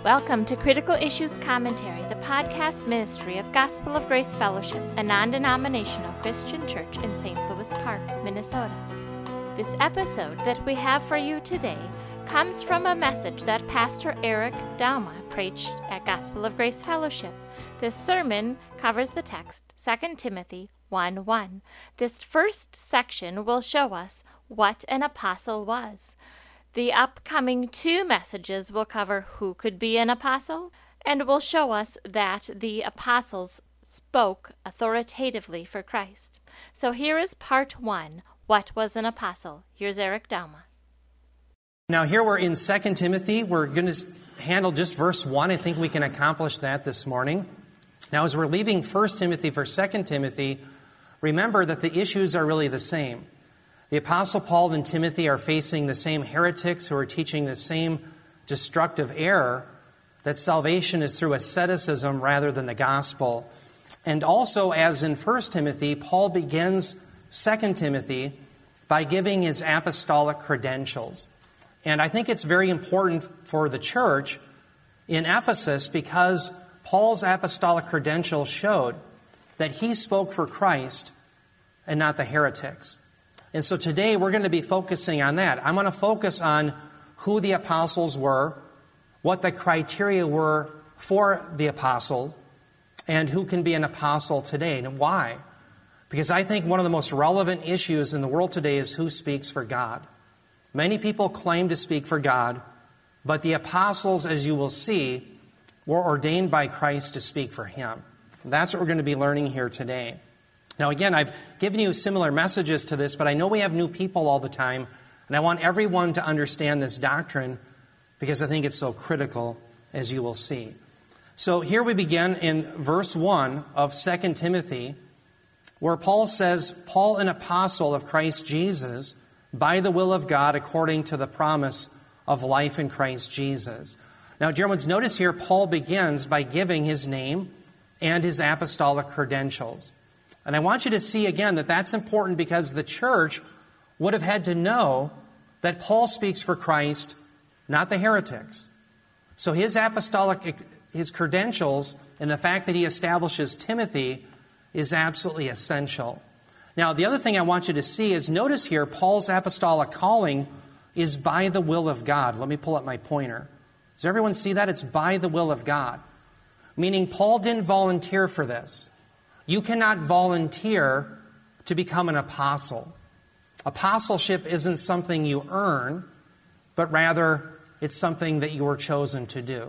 Welcome to Critical Issues Commentary, the podcast ministry of Gospel of Grace Fellowship, a non-denominational Christian church in St. Louis Park, Minnesota. This episode that we have for you today comes from a message that Pastor Eric Dauma preached at Gospel of Grace Fellowship. This sermon covers the text, 2 Timothy 1:1. This first section will show us what an apostle was. The upcoming two messages will cover who could be an apostle, and will show us that the apostles spoke authoritatively for Christ. So here is part one, what was an apostle? Here's Eric Dauma. Now here we're in 2 Timothy. We're going to handle just verse 1. I think we can accomplish that this morning. Now as we're leaving 1 Timothy for 2 Timothy, remember that the issues are really the same. The Apostle Paul and Timothy are facing the same heretics who are teaching the same destructive error, that salvation is through asceticism rather than the gospel. And also, as in 1 Timothy, Paul begins 2 Timothy by giving his apostolic credentials. And I think it's very important for the church in Ephesus because Paul's apostolic credentials showed that he spoke for Christ and not the heretics. And so today we're going to be focusing on that. I'm going to focus on who the apostles were, what the criteria were for the apostle, and who can be an apostle today, and why. Because I think one of the most relevant issues in the world today is who speaks for God. Many people claim to speak for God, but the apostles, as you will see, were ordained by Christ to speak for Him. That's what we're going to be learning here today. Now again, I've given you similar messages to this, but I know we have new people all the time, and I want everyone to understand this doctrine because I think it's so critical, as you will see. So here we begin in verse 1 of 2 Timothy, where Paul says, Paul, an apostle of Christ Jesus, by the will of God, according to the promise of life in Christ Jesus. Now, dear ones, notice here Paul begins by giving his name and his apostolic credentials. And I want you to see again that that's important because the church would have had to know that Paul speaks for Christ, not the heretics. So his credentials and the fact that he establishes Timothy is absolutely essential. Now, the other thing I want you to see is notice here Paul's apostolic calling is by the will of God. Let me pull up my pointer. Does everyone see that? It's by the will of God. Meaning Paul didn't volunteer for this. You cannot volunteer to become an apostle. Apostleship isn't something you earn, but rather it's something that you were chosen to do.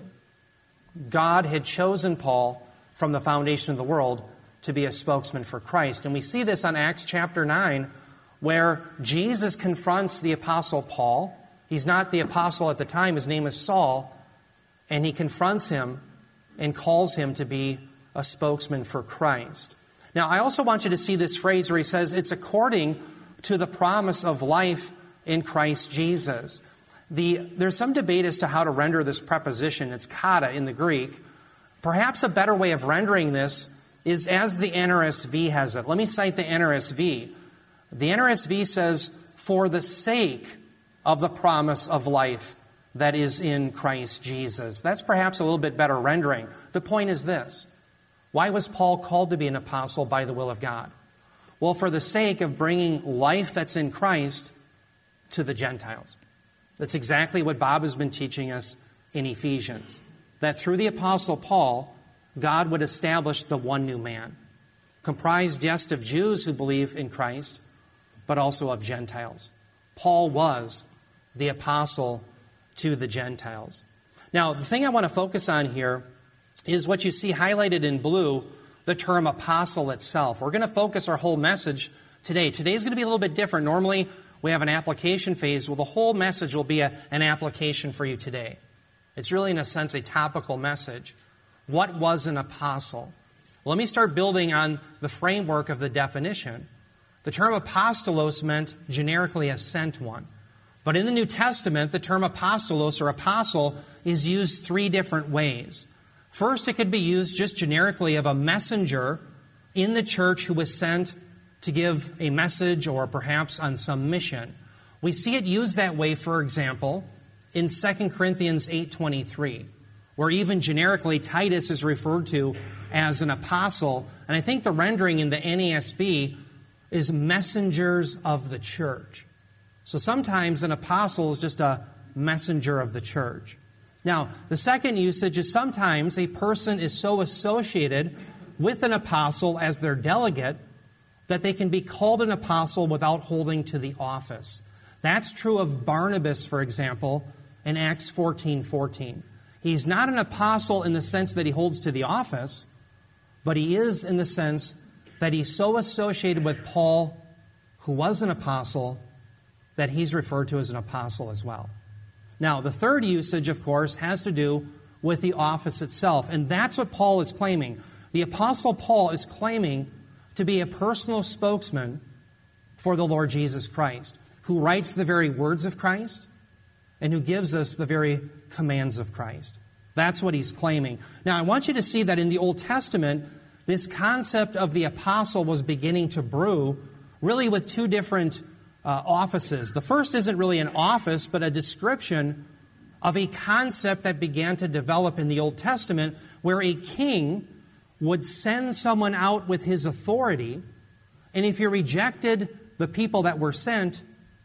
God had chosen Paul from the foundation of the world to be a spokesman for Christ. And we see this on Acts chapter 9, where Jesus confronts the apostle Paul. He's not the apostle at the time. His name is Saul. And he confronts him and calls him to be a spokesman for Christ. Now, I also want you to see this phrase where he says it's according to the promise of life in Christ Jesus. There's some debate as to how to render this preposition. It's kata in the Greek. Perhaps a better way of rendering this is as the NRSV has it. Let me cite the NRSV. The NRSV says, for the sake of the promise of life that is in Christ Jesus. That's perhaps a little bit better rendering. The point is this. Why was Paul called to be an apostle by the will of God? Well, for the sake of bringing life that's in Christ to the Gentiles. That's exactly what Bob has been teaching us in Ephesians. That through the apostle Paul, God would establish the one new man. Comprised, yes, of Jews who believe in Christ, but also of Gentiles. Paul was the apostle to the Gentiles. Now, the thing I want to focus on here is what you see highlighted in blue, the term apostle itself. We're going to focus our whole message today. Today's going to be a little bit different. Normally, we have an application phase. Well, the whole message will be an application for you today. It's really, in a sense, a topical message. What was an apostle? Well, let me start building on the framework of the definition. The term apostolos meant generically a sent one. But in the New Testament, the term apostolos or apostle is used three different ways. First, it could be used just generically of a messenger in the church who was sent to give a message or perhaps on some mission. We see it used that way, for example, in 2 Corinthians 8:23, where even generically Titus is referred to as an apostle. And I think the rendering in the NASB is messengers of the church. So sometimes an apostle is just a messenger of the church. Now, the second usage is sometimes a person is so associated with an apostle as their delegate that they can be called an apostle without holding to the office. That's true of Barnabas, for example, in Acts 14:14. He's not an apostle in the sense that he holds to the office, but he is in the sense that he's so associated with Paul, who was an apostle, that he's referred to as an apostle as well. Now, the third usage, of course, has to do with the office itself, and that's what Paul is claiming. The Apostle Paul is claiming to be a personal spokesman for the Lord Jesus Christ, who writes the very words of Christ and who gives us the very commands of Christ. That's what he's claiming. Now, I want you to see that in the Old Testament, this concept of the apostle was beginning to brew, really with two different offices. The first isn't really an office, but a description of a concept that began to develop in the Old Testament, where a king would send someone out with his authority, and if you rejected the people that were sent,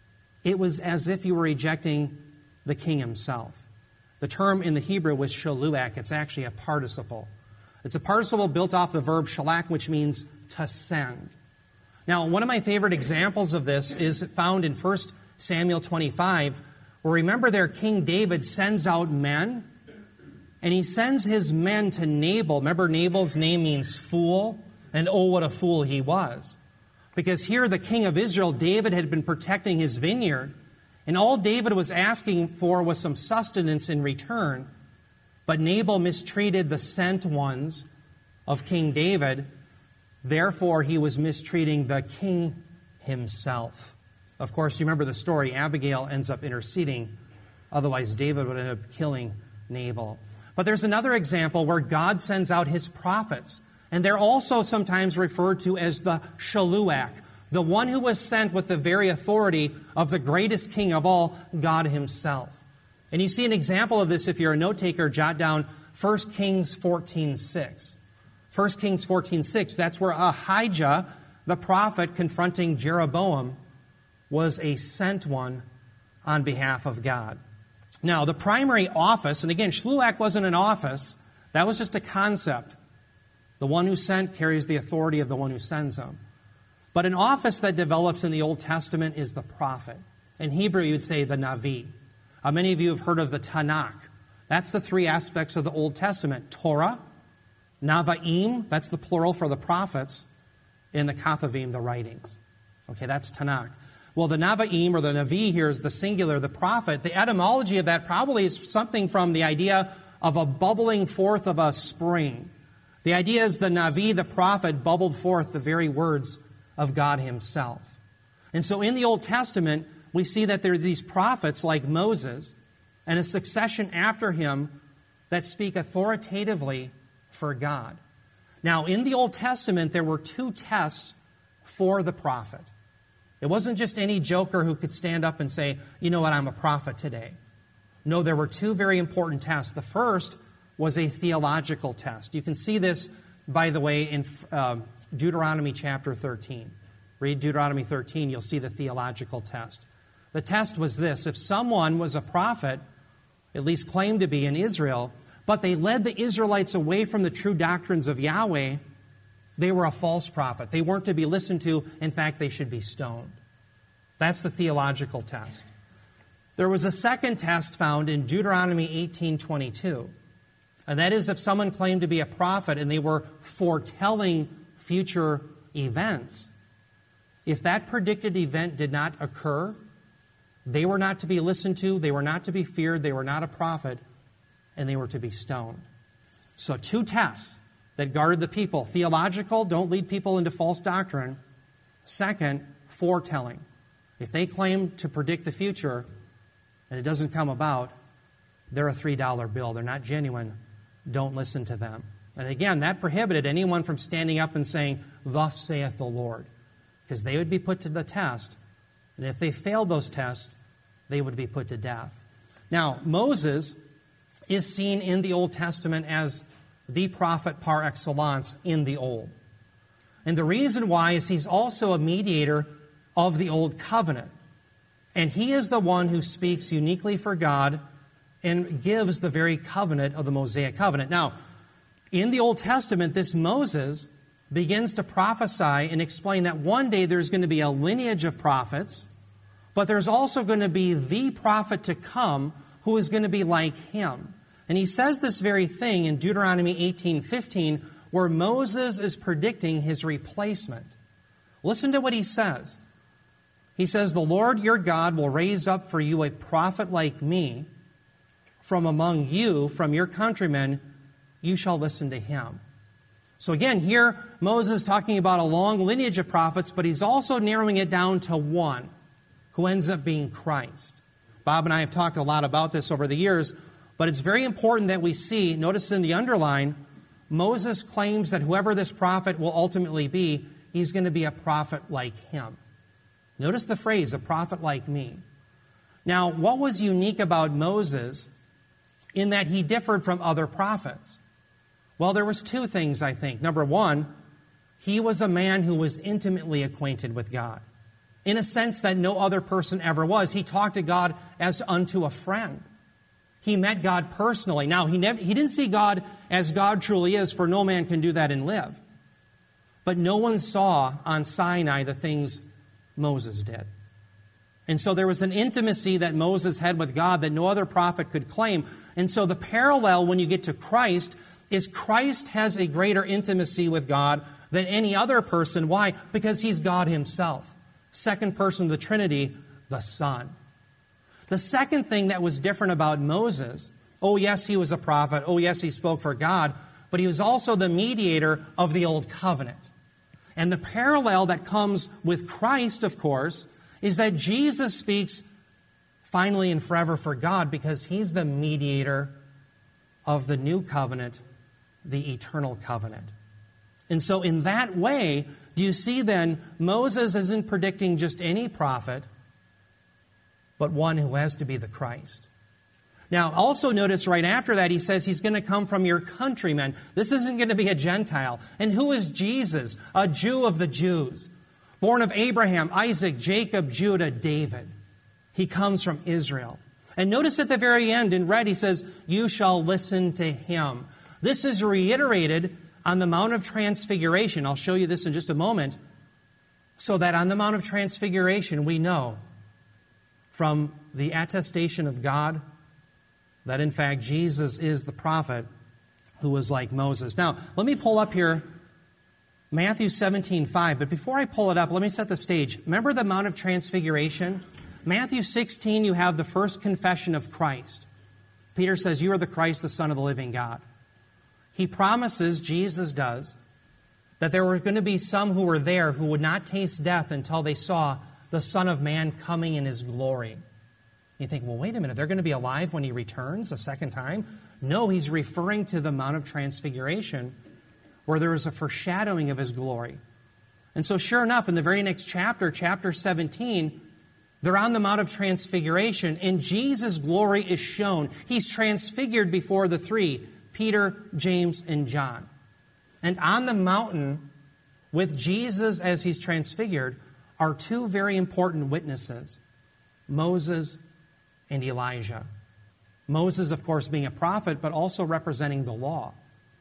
it was as if you were rejecting the king himself. The term in the Hebrew was shaluach. It's actually a participle. It's a participle built off the verb shalach, which means to send. Now, one of my favorite examples of this is found in 1 Samuel 25, where remember there King David sends out men, and he sends his men to Nabal. Remember, Nabal's name means fool, and oh, what a fool he was. Because here the king of Israel, David, had been protecting his vineyard, and all David was asking for was some sustenance in return. But Nabal mistreated the sent ones of King David. Therefore, he was mistreating the king himself. Of course, you remember the story. Abigail ends up interceding. Otherwise, David would end up killing Nabal. But there's another example where God sends out his prophets. And they're also sometimes referred to as the shaluach, the one who was sent with the very authority of the greatest king of all, God himself. And you see an example of this if you're a note taker, jot down 1 Kings 14:6. 1 Kings 14:6, that's where Ahijah, the prophet confronting Jeroboam, was a sent one on behalf of God. Now, the primary office, and again, shaluach wasn't an office, that was just a concept. The one who sent carries the authority of the one who sends him. But an office that develops in the Old Testament is the prophet. In Hebrew, you'd say the Navi. Many of you have heard of the Tanakh. That's the three aspects of the Old Testament. Torah, Navaim, that's the plural for the prophets, and the Ketuvim, the writings. Okay, that's Tanakh. Well, the Navaim, or the Navi here, is the singular, the prophet. The etymology of that probably is something from the idea of a bubbling forth of a spring. The idea is the Navi, the prophet, bubbled forth the very words of God himself. And so in the Old Testament, we see that there are these prophets like Moses and a succession after him that speak authoritatively for God. Now, in the Old Testament, there were two tests for the prophet. It wasn't just any joker who could stand up and say, you know what, I'm a prophet today. No, there were two very important tests. The first was a theological test. You can see this, by the way, in Deuteronomy chapter 13. Read Deuteronomy 13, you'll see the theological test. The test was this: if someone was a prophet, at least claimed to be in Israel, but they led the Israelites away from the true doctrines of Yahweh, they were a false prophet. They weren't to be listened to. In fact, they should be stoned. That's the theological test. There was a second test found in Deuteronomy 18:22. And that is if someone claimed to be a prophet and they were foretelling future events, if that predicted event did not occur, they were not to be listened to, they were not to be feared, they were not a prophet, and they were to be stoned. So two tests that guarded the people. Theological, don't lead people into false doctrine. Second, foretelling. If they claim to predict the future and it doesn't come about, they're a $3 bill. They're not genuine. Don't listen to them. And again, that prohibited anyone from standing up and saying, "Thus saith the Lord," because they would be put to the test. And if they failed those tests, they would be put to death. Now, Moses is seen in the Old Testament as the prophet par excellence in the Old. And the reason why is he's also a mediator of the Old Covenant. And he is the one who speaks uniquely for God and gives the very covenant of the Mosaic covenant. Now, in the Old Testament, this Moses begins to prophesy and explain that one day there's going to be a lineage of prophets, but there's also going to be the prophet to come who is going to be like him. And he says this very thing in Deuteronomy 18:15, where Moses is predicting his replacement. Listen to what he says. He says, "The Lord your God will raise up for you a prophet like me from among you, from your countrymen. You shall listen to him." So again, here Moses is talking about a long lineage of prophets, but he's also narrowing it down to one, who ends up being Christ. Bob and I have talked a lot about this over the years, but it's very important that we see, notice in the underline, Moses claims that whoever this prophet will ultimately be, he's going to be a prophet like him. Notice the phrase, a prophet like me. Now, what was unique about Moses in that he differed from other prophets? Well, there was two things, I think. Number one, he was a man who was intimately acquainted with God, in a sense that no other person ever was. He talked to God as unto a friend. He met God personally. Now, he didn't see God as God truly is, for no man can do that and live. But no one saw on Sinai the things Moses did. And so there was an intimacy that Moses had with God that no other prophet could claim. And so the parallel when you get to Christ is Christ has a greater intimacy with God than any other person. Why? Because he's God himself. Second person of the Trinity, the Son. The second thing that was different about Moses, oh yes, he was a prophet, oh yes, he spoke for God, but he was also the mediator of the Old Covenant. And the parallel that comes with Christ, of course, is that Jesus speaks finally and forever for God because he's the mediator of the new covenant, the eternal covenant. And so in that way, do you see then, Moses isn't predicting just any prophet, but one who has to be the Christ. Now, also notice right after that, he says he's going to come from your countrymen. This isn't going to be a Gentile. And who is Jesus? A Jew of the Jews, born of Abraham, Isaac, Jacob, Judah, David. He comes from Israel. And notice at the very end in red, he says, you shall listen to him. This is reiterated on the Mount of Transfiguration. I'll show you this in just a moment. So that on the Mount of Transfiguration, we know from the attestation of God that in fact Jesus is the prophet who was like Moses. Now, let me pull up here Matthew 17:5. But before I pull it up, let me set the stage. Remember the Mount of Transfiguration? Matthew 16, you have the first confession of Christ. Peter says, you are the Christ, the Son of the living God. He promises, Jesus does, that there were going to be some who were there who would not taste death until they saw the Son of Man coming in his glory. You think, well, wait a minute, they're going to be alive when he returns a second time? No, he's referring to the Mount of Transfiguration, where there is a foreshadowing of his glory. And so sure enough, in the very next chapter, chapter 17, they're on the Mount of Transfiguration, and Jesus' glory is shown. He's transfigured before the three, Peter, James, and John. And on the mountain, with Jesus as he's transfigured, are two very important witnesses, Moses and Elijah. Moses, of course, being a prophet, but also representing the law.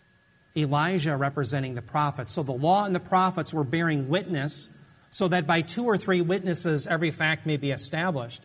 Elijah representing the prophets. So the law and the prophets were bearing witness so that by two or three witnesses, every fact may be established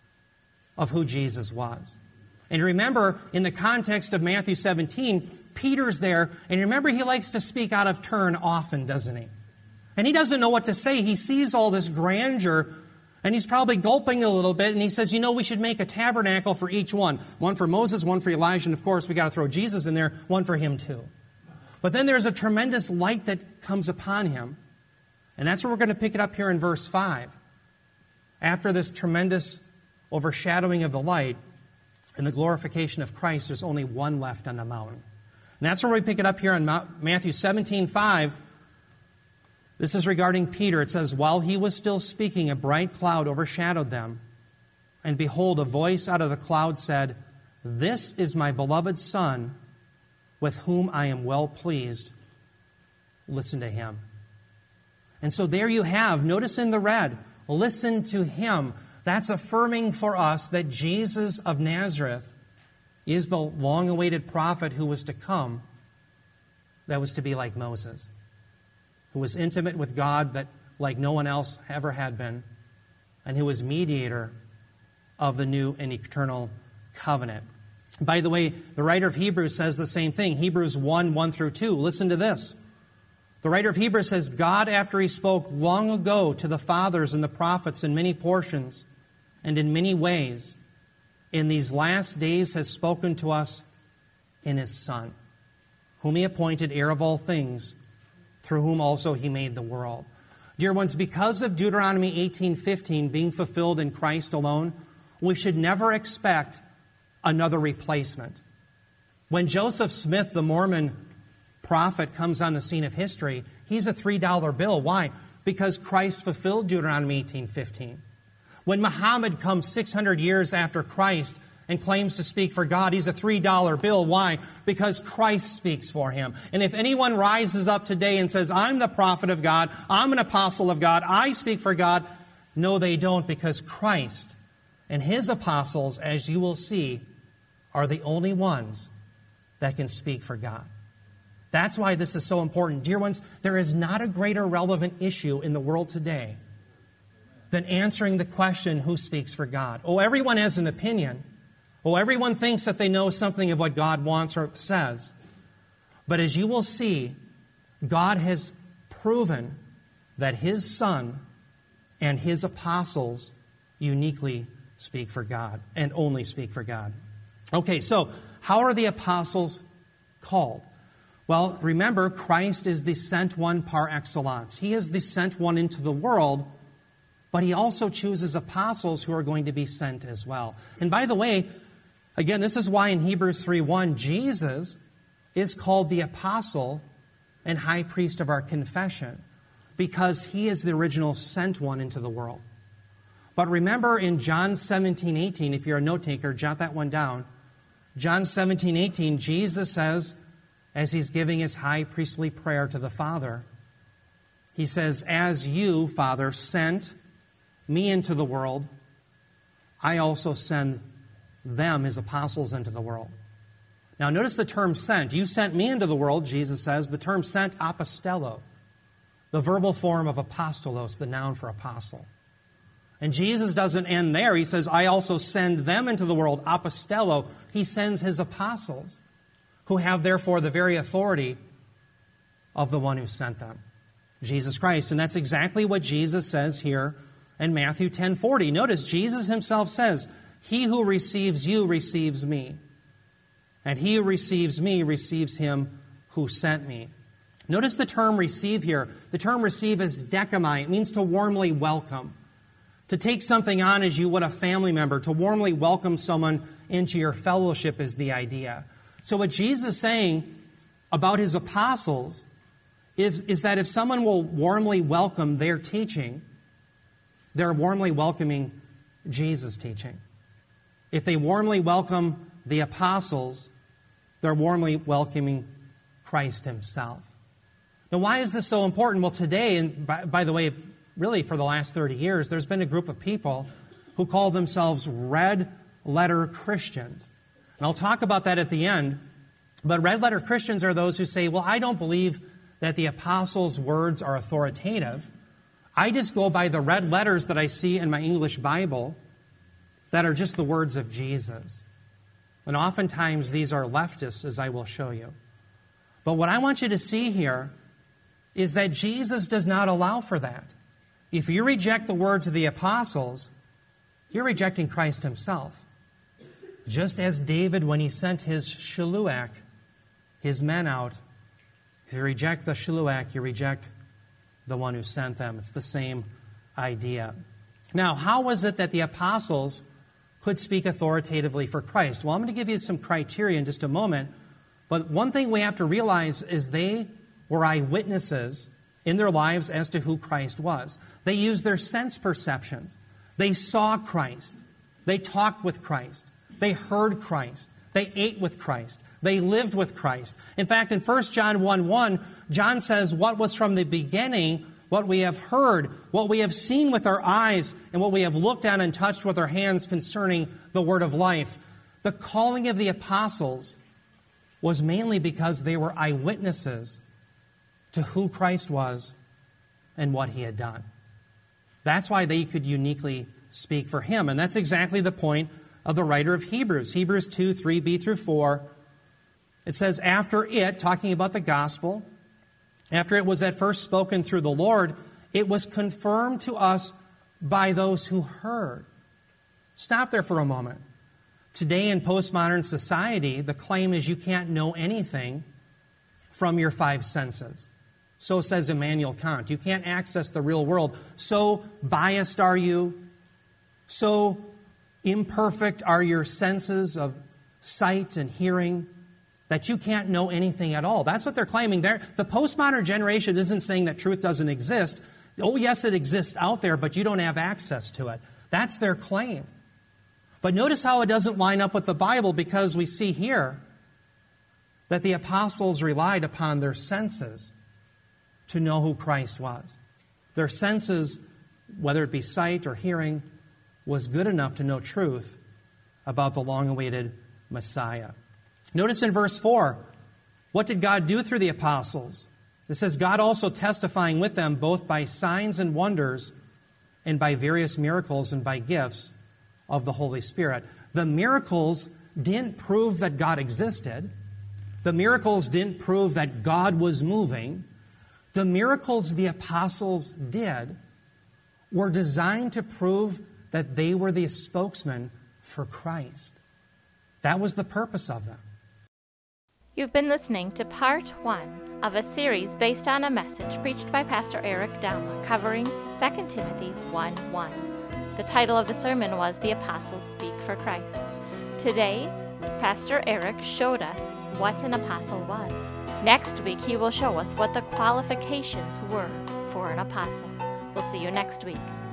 of who Jesus was. And remember, in the context of Matthew 17, Peter's there, and remember he likes to speak out of turn often, doesn't he? And he doesn't know what to say. He sees all this grandeur, and he's probably gulping a little bit, and he says, we should make a tabernacle for each one. One for Moses, one for Elijah, and of course we got to throw Jesus in there, one for him too. But then there's a tremendous light that comes upon him, and that's where we're going to pick it up here in verse 5. After this tremendous overshadowing of the light and the glorification of Christ, there's only one left on the mountain. And that's where we pick it up here in Matthew 17:5. This is regarding Peter. It says, while he was still speaking, a bright cloud overshadowed them. And behold, a voice out of the cloud said, "This is my beloved Son, with whom I am well pleased. Listen to him." And so there you have, notice in the red, listen to him. That's affirming for us that Jesus of Nazareth is the long-awaited prophet who was to come, that was to be like Moses, who was intimate with God that like no one else ever had been, and who was mediator of the new and eternal covenant. By the way, the writer of Hebrews says the same thing. Hebrews 1:1-2. Listen to this. The writer of Hebrews says, "God, after he spoke long ago to the fathers and the prophets in many portions and in many ways, in these last days has spoken to us in his Son, whom he appointed heir of all things, through whom also he made the world." Dear ones, because of Deuteronomy 18:15 being fulfilled in Christ alone, we should never expect another replacement. When Joseph Smith, the Mormon prophet, comes on the scene of history, he's a $3 bill. Why? Because Christ fulfilled Deuteronomy 18:15. When Muhammad comes 600 years after Christ and claims to speak for God, he's a $3 bill. Why? Because Christ speaks for him. And if anyone rises up today and says, "I'm the prophet of God, I'm an apostle of God, I speak for God," no, they don't, because Christ and his apostles, as you will see, are the only ones that can speak for God. That's why this is so important. Dear ones, there is not a greater relevant issue in the world today than answering the question, who speaks for God? Oh, everyone has an opinion. Oh, everyone thinks that they know something of what God wants or says. But as you will see, God has proven that his Son and his apostles uniquely speak for God and only speak for God. Okay, so how are the apostles called? Well, remember, Christ is the sent one par excellence. He is the sent one into the world, but he also chooses apostles who are going to be sent as well. And by the way, again, this is why in Hebrews 3:1, Jesus is called the apostle and high priest of our confession, because he is the original sent one into the world. But remember in John 17:18, if you're a note taker, jot that one down. John 17:18, Jesus says, as he's giving his high priestly prayer to the Father, he says, "As you, Father, sent me into the world, I also send them," his apostles, "into the world." Now notice the term sent. You sent me into the world, Jesus says. The term sent, apostello, the verbal form of apostolos, the noun for apostle. And Jesus doesn't end there. He says, "I also send them into the world," apostello. He sends his apostles, who have therefore the very authority of the one who sent them, Jesus Christ. And that's exactly what Jesus says here in Matthew 10:40. Notice Jesus himself says, "He who receives you receives me, and he who receives me receives him who sent me." Notice the term receive here. The term receive is dekamai. It means to warmly welcome. To take something on as you would a family member. To warmly welcome someone into your fellowship is the idea. So what Jesus is saying about his apostles is that if someone will warmly welcome their teaching, they're warmly welcoming Jesus' teaching. If they warmly welcome the apostles, they're warmly welcoming Christ himself. Now, why is this so important? Well, today, and by the way, really for the last 30 years, there's been a group of people who call themselves red letter Christians. And I'll talk about that at the end. But red letter Christians are those who say, "Well, I don't believe that the apostles' words are authoritative. I just go by the red letters that I see in my English Bible that are just the words of Jesus." And oftentimes these are leftists, as I will show you. But what I want you to see here is that Jesus does not allow for that. If you reject the words of the apostles, you're rejecting Christ himself. Just as David, when he sent his shiluach, his men out, if you reject the shiluach, you reject the one who sent them. It's the same idea. Now, how was it that the apostles could speak authoritatively for Christ? Well, I'm going to give you some criteria in just a moment. But one thing we have to realize is they were eyewitnesses in their lives as to who Christ was. They used their sense perceptions. They saw Christ. They talked with Christ. They heard Christ. They ate with Christ. They lived with Christ. In fact, in 1 John 1:1, John says, what was from the beginning, what we have heard, what we have seen with our eyes, and what we have looked at and touched with our hands concerning the word of life. The calling of the apostles was mainly because they were eyewitnesses to who Christ was and what he had done. That's why they could uniquely speak for him. And that's exactly the point of the writer of Hebrews. Hebrews 2, 3b through 4. It says, after it, talking about the gospel, after it was at first spoken through the Lord, it was confirmed to us by those who heard. Stop there for a moment. Today in postmodern society, the claim is you can't know anything from your five senses. So says Immanuel Kant. You can't access the real world. So biased are you? So imperfect are your senses of sight and hearing that you can't know anything at all. That's what they're claiming. The postmodern generation isn't saying that truth doesn't exist. Oh, yes, it exists out there, but you don't have access to it. That's their claim. But notice how it doesn't line up with the Bible, because we see here that the apostles relied upon their senses to know who Christ was. Their senses, whether it be sight or hearing, was good enough to know truth about the long-awaited Messiah. Notice in verse 4, what did God do through the apostles? It says, God also testifying with them both by signs and wonders and by various miracles and by gifts of the Holy Spirit. The miracles didn't prove that God existed. The miracles didn't prove that God was moving. The miracles the apostles did were designed to prove that they were the spokesman for Christ. That was the purpose of them. You've been listening to part 1 of a series based on a message preached by Pastor Eric Dauma covering 2 Timothy 1:1. The title of the sermon was The Apostles Speak for Christ. Today, Pastor Eric showed us what an apostle was. Next week, he will show us what the qualifications were for an apostle. We'll see you next week.